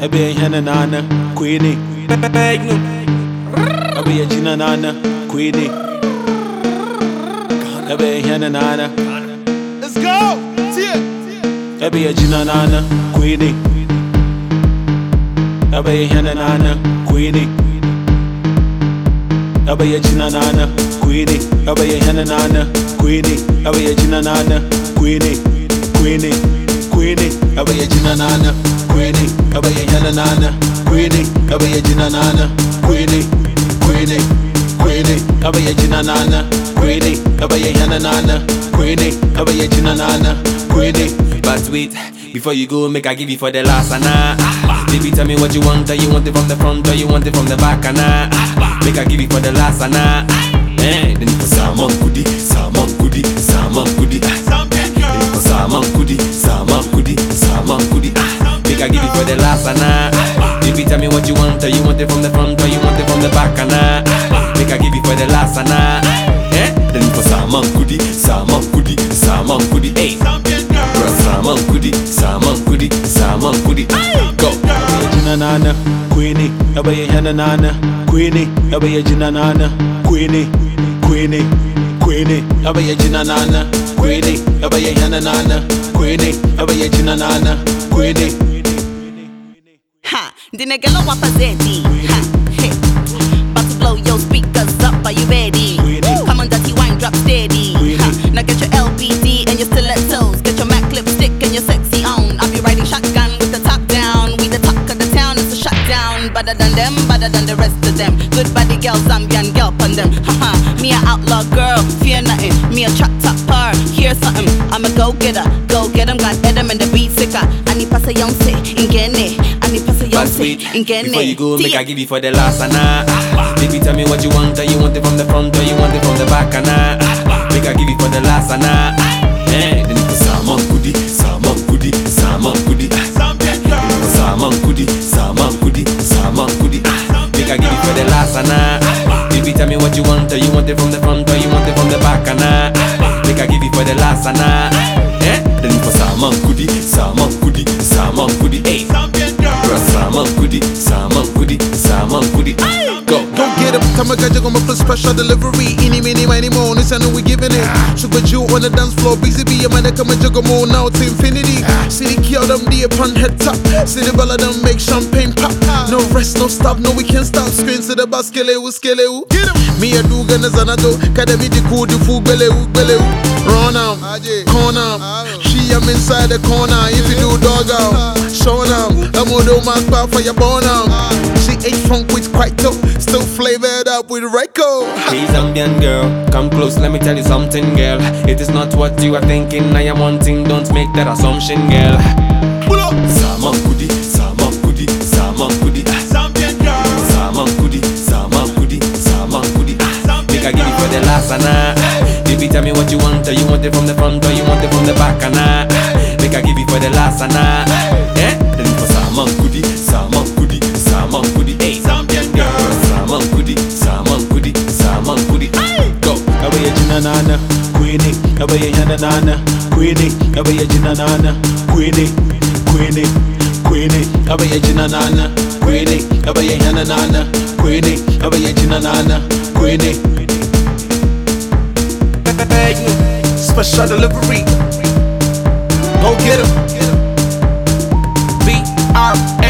Ebe hena nana, Queenie. Ebe jina nana, Queenie. Ebe hena nana. Let's go! Ebe jina nana, Queenie. Ebe hena nana, Queenie. Ebe jina nana, Queenie. Ebe hena nana, Queenie. Ebe jina nana, Queenie. Queenie. Queenie. Ebe jina nana, Queenie. Ebe hena nana, Queenie. Ebe jina nana, Queenie. Queenie. Queenie. Ebe jina nana, Queenie. Ebe hena nana, Queenie. Ebe jina nana, Queenie. But wait, before you go, make I give you for the last ana. Baby, tell me what you want. Do you want it from the front or you want it from the back ana? Make I give you for the last ana. Then you put salmon goodie, salmon goodie, salmon goodie. Then you put salmon goodie, salmon goodie, salmon goodie. Make I give you for the last ana. Baby, tell me what you want. Do you want it from the front or you want it from the back ana? Make I give you for the last ana. Then you put salmon goodie, salmon goodie, salmon goodie. Hey. Salmon goodie, salmon goodie, salmon goodie. Go. Jina nana, Queenie. Ebe hena nana, Queenie. Ebe jina nana, Queenie. Queenie. Queenie. Ebe jina nana, Queenie. Ebe hena nana, Queenie. Ebe jina nana, Queenie. Ha, the nigga lo wapa zedi. Ha, hey. About to blow your speakers up, are you ready? Come on, dirty wine, drop steady. Ha, now get your LBD and your stilettos. Get your MAC lipstick and your sexy own. I'll be riding shotgun with the top down. We the talk of the town, it's a shutdown. Better than them, better than the rest of them. Good body girl, Zambian girl pon them. Haha, me a outlaw girl, fear nothing. Me a trap topper, hear something. I'm a go getter, go get 'em. Got Adam and the beat sicker. I need pass a young say, ingene. I need pass a young say, ingene. Before you go, make I give you for the last ana. Baby, tell me what you want. Do you want it from the front or you want it from the back ana? Make I give you for the last ana. Then you put salmon goodie, salmon goodie, salmon goodie. Salmon goodie, salmon goodie, salmon goodie. Make I give you for the last ana. Baby, tell me what you want. Do you want it from the front or you want it from the back ana? Make I give you for the last ana. Then you put salmon goodie, salmon goodie, salmon goodie. Hey, salmon goodie, salmon goodie, salmon goodie. Go. Go get 'em, time I got you on my first special delivery. Any, mini, miny, more, this I know we giving it. Sugar Jew on the dance floor, busy be a man that come and juggle more now to infinity. City kill them, the upon head top. City bella them make champagne pop. No rest, no stop, no we can't stop. Screens to the basket, skele. Get 'em. Me a do gonna zanado, academy the cool, the food, bele. Run am, corner. She am inside the corner. If you do dog out, show them. I'm gonna do my spot for your bone out. She ate funk with quite dope, still flavored up with Reiko. Hey Zambian girl, come close, let me tell you something, girl. It is not what you are thinking, I am wanting, don't make that assumption, girl. Pull up. Salmon goodie, salmon goodie, salmon goodie. Zambian girl. Salmon goodie, salmon goodie, salmon goodie. Make I give you for the last ana. Baby, tell me what you want. Do you want it from the front or you want it from the back ana? Make I give you for the last ana. Then you for salmon goodie, salmon goodie, salmon goodie. Hey, Zambian girl. Salmon goodie, salmon goodie, salmon goodie. Go. Ebe jina nana, Queenie. Ebe hena nana, Queenie. Ebe jina nana, Queenie. Queenie. Queenie. Ebe jina nana, Queenie. Ebe hena nana, Queenie. Ebe jina nana, Queenie. Special delivery. Go get 'em. BR.